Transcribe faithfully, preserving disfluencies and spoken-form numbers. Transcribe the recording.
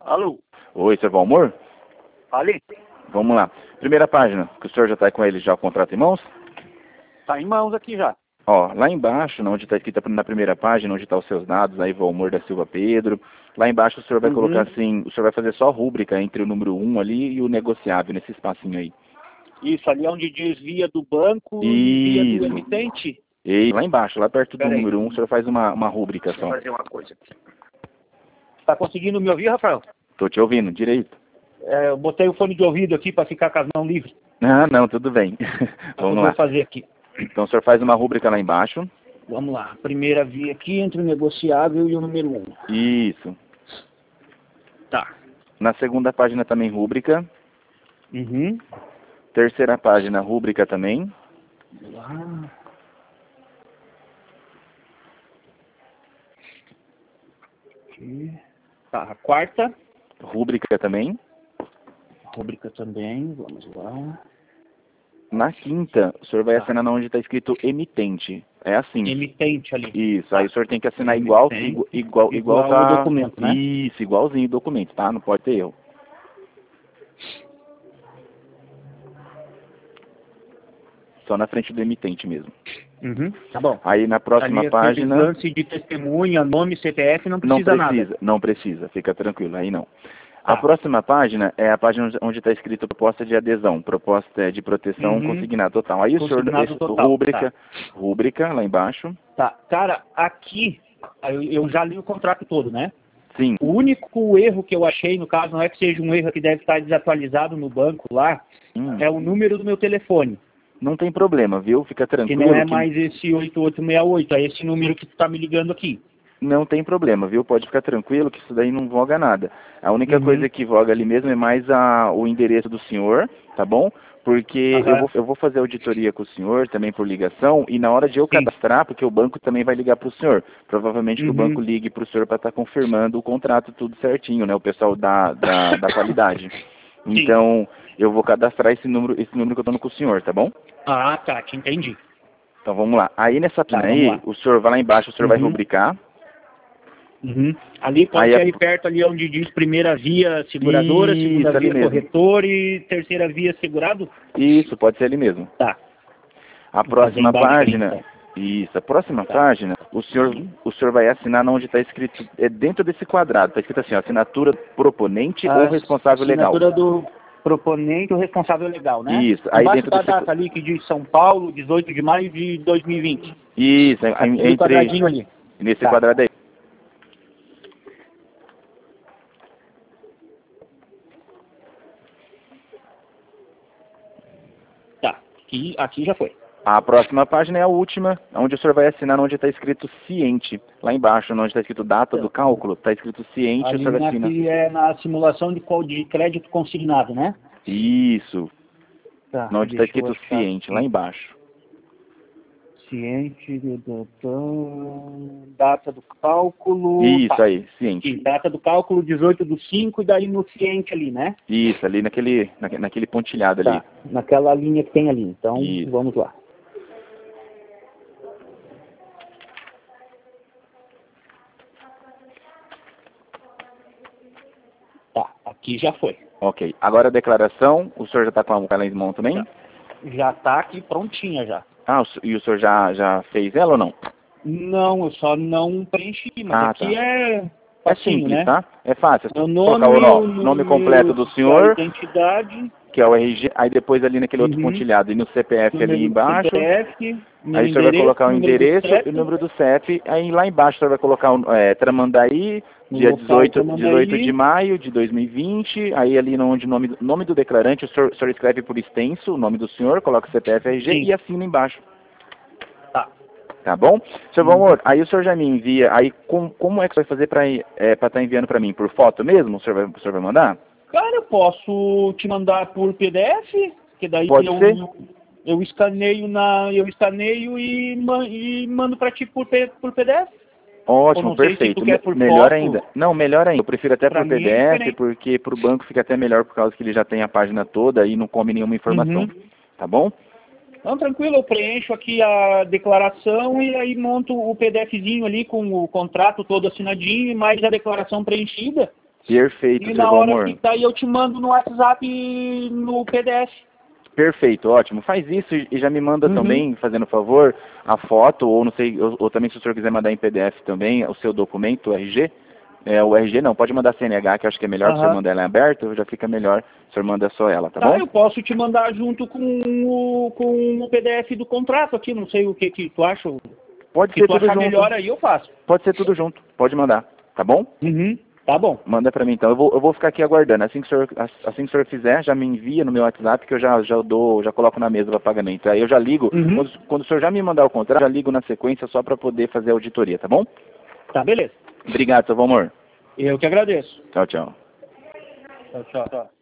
Alô? Oi, seu Valmor? Ali? Vamos lá. Primeira página, que o senhor já está com ele já o contrato em mãos? Tá em mãos aqui já. Ó, lá embaixo, onde está escrito na primeira página, onde estão os seus dados, aí Valmor da Silva Pedro, lá embaixo o senhor vai Uhum. colocar assim, o senhor vai fazer só rúbrica entre o número um ali e o negociável, nesse espacinho aí. Isso, ali onde diz via do banco e via do Isso. emitente. E lá embaixo, lá perto do Pera aí. número um, o senhor faz uma, uma rúbrica Deixa eu só. fazer uma coisa aqui. Tá conseguindo me ouvir, Rafael? Tô te ouvindo, direito. É, eu botei o fone de ouvido aqui para ficar com as mãos livres. Ah, não, tudo bem. Eu Vamos vou lá. fazer aqui. Então o senhor faz uma rúbrica lá embaixo. Vamos lá. Primeira via aqui entre o negociável e o número um. Isso. Tá. Na segunda página também rúbrica. Uhum. Terceira página, rúbrica também. Vamos lá. Aqui. Tá, a quarta. Rúbrica também. Rúbrica também. Vamos lá. Na quinta, o senhor vai Tá. assinar onde está escrito emitente. É assim. Emitente ali. Isso, Tá. aí o senhor tem que assinar igual, Emitente. igual, igual, igual Igual tá... o documento, né? Isso, igualzinho o documento, tá? Não pode ter erro. Só na frente do emitente mesmo. Uhum. Tá bom. Aí na próxima Ali, página... lance de testemunha, nome, C P F, não Não precisa, precisa, nada. não precisa, fica tranquilo, aí não. Tá. A próxima página é a página onde está escrito proposta de adesão, proposta de proteção Uhum. consignado total. Aí o senhor, Consignado esse, total, rúbrica, rúbrica lá embaixo. Tá. Cara, aqui, eu, eu já li o contrato todo, né? Sim, O único erro que eu achei, no caso, não é que seja um erro que deve estar desatualizado no banco lá, hum, é o número do meu telefone. não tem problema, viu? Fica Que tranquilo. não é que mais esse oito oito seis oito, é esse número que tu tá me ligando aqui. Não tem problema, viu? Pode ficar tranquilo que isso daí não voga nada. A única Uhum. coisa que voga ali mesmo é mais a, o endereço do senhor, tá bom? Porque Aham. eu, vou, eu vou fazer auditoria com o senhor também por ligação e na hora de eu Sim. cadastrar, porque o banco também vai ligar para o senhor. Provavelmente que o Uhum. banco ligue para o senhor para estar confirmando o contrato tudo certinho, né? O pessoal da, da, da qualidade. Então, eu vou cadastrar esse número, esse número que eu tô dando com o senhor, tá bom? Ah, tá, te entendi. Então vamos lá. Aí nessa Tá, página vamos aí, lá. o senhor vai lá embaixo, o senhor vai Uhum. rubricar. Uhum. Ali pode Aí ser a- ali perto, ali onde diz primeira via seguradora, Isso, segunda ali via mesmo. corretor e terceira via segurado? Isso, pode ser ali mesmo. Tá. A Vou próxima fazer embaixo ali, página, então. isso, a próxima Tá. página, o senhor, Uhum. o senhor vai assinar onde está escrito, é dentro desse quadrado, está escrito assim, ó, assinatura proponente A ou responsável legal. assinatura do proponente ou responsável legal, né? Isso, aí Embaixo dentro da desse, data ali que diz São Paulo, dezoito de maio de dois mil e vinte. isso, é- é- Aquele entre, quadradinho ali. nesse Tá. quadrado aí. Tá. Aqui, aqui já foi. A próxima página é a última, onde o senhor vai assinar onde está escrito ciente. Lá embaixo, onde está escrito data do cálculo, está escrito ciente, o Ali senhor na, assina. que é na simulação de, qual- de crédito consignado, né? Isso, Tá. onde está Deixa eu escrito achar ciente, lá aqui. embaixo. Ciente, do- do- do- data do cálculo, Isso tá. aí, ciente. Sim, data do cálculo dezoito do cinco e daí no ciente ali, né? Isso, ali naquele, naque- naquele pontilhado ali. Tá, naquela linha que tem ali. Então, Isso. vamos lá. Tá, aqui já foi. Ok. Agora a declaração, o senhor já está com ela em mão também? Tá. Já tá aqui prontinha já. Ah, o, s- e o senhor já, já fez ela ou não? Não, eu só não preenchi, mas Ah, aqui tá. é É facinho, simples, né? tá? É fácil. É O só nome, colocar o o no- nome completo número do da senhor, identidade, que é o R G, aí depois ali naquele outro uhum, pontilhado e no C P F ali número do embaixo, C P F, meu aí o senhor vai endereço, colocar o número do endereço e o C E P, número do C E P, aí lá embaixo o senhor vai colocar o é, Tramandaí, no dia local dezoito, dezoito de Tramandaí. maio de dois mil e vinte, aí ali no onde o nome, nome do declarante, o senhor, o senhor escreve por extenso o nome do senhor, coloca o C P F R G Sim, e assina embaixo. tá. Tá bom? Seu Uhum. Valmor, aí o senhor já me envia, aí com, como é que você vai fazer para é, estar enviando para mim? Por foto mesmo? O senhor vai, o senhor vai mandar? Cara, eu posso te mandar por P D F, que daí Pode eu, ser? eu escaneio na, eu escaneio e, ma- e mando pra ti por, P- por P D F. Ou Ótimo, não sei se perfeito. tu quer Me- por melhor foto, ainda. Não, melhor ainda. Eu prefiro até pra por mim é P D F, diferente. porque pro banco fica até melhor por causa que ele já tem a página toda e não come nenhuma informação. Uhum. Tá bom? Então, tranquilo, eu preencho aqui a declaração e aí monto o PDFzinho ali com o contrato todo assinadinho e mais a declaração preenchida. Perfeito, E seu na hora Valmor. que daí eu te mando no WhatsApp no P D F. Perfeito, ótimo. Faz isso e já me manda Uhum. também, fazendo favor, a foto, ou não sei, ou, ou também se o senhor quiser mandar em P D F também, o seu documento, o R G. É, o R G não, pode mandar C N H, que eu acho que é melhor, que o senhor Aham. mandar ela em aberto, já fica melhor, o senhor manda só ela, tá, Tá, bom? eu posso te mandar junto com o, com o P D F do contrato aqui, não sei o que, que tu acha. Pode Se ser tu tudo achar junto. melhor aí, eu faço. Pode ser tudo junto, pode mandar, tá bom? Uhum. Tá bom. Manda pra mim então, eu vou, eu vou ficar aqui aguardando, assim que, o senhor, assim que o senhor fizer, já me envia no meu WhatsApp que eu já, já dou, já coloco na mesa para pagamento. Aí eu já ligo, Uhum. quando, quando o senhor já me mandar o contrato, já ligo na sequência só para poder fazer a auditoria, tá bom? Tá, beleza. Obrigado, seu Valmor. Eu que agradeço. Tchau, tchau. Tchau, tchau. tchau.